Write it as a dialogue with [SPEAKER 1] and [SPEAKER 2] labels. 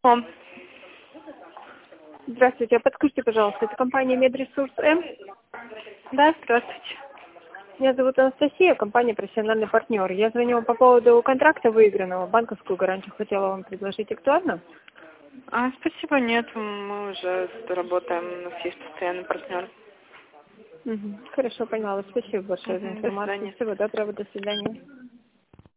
[SPEAKER 1] О,
[SPEAKER 2] Здравствуйте, подскажите, пожалуйста, это компания Медресурс М?
[SPEAKER 1] да, здравствуйте.
[SPEAKER 2] Меня зовут Анастасия, компания «Профессиональный партнер». Я звоню вам по поводу контракта выигранного, банковскую гарантию хотела вам предложить. Актуально?
[SPEAKER 1] Спасибо, нет, мы уже работаем, у нас есть постоянный партнер.
[SPEAKER 2] Хорошо, поняла. Спасибо большое за
[SPEAKER 1] До
[SPEAKER 2] информацию.
[SPEAKER 1] свидания.
[SPEAKER 2] Всего доброго, до свидания.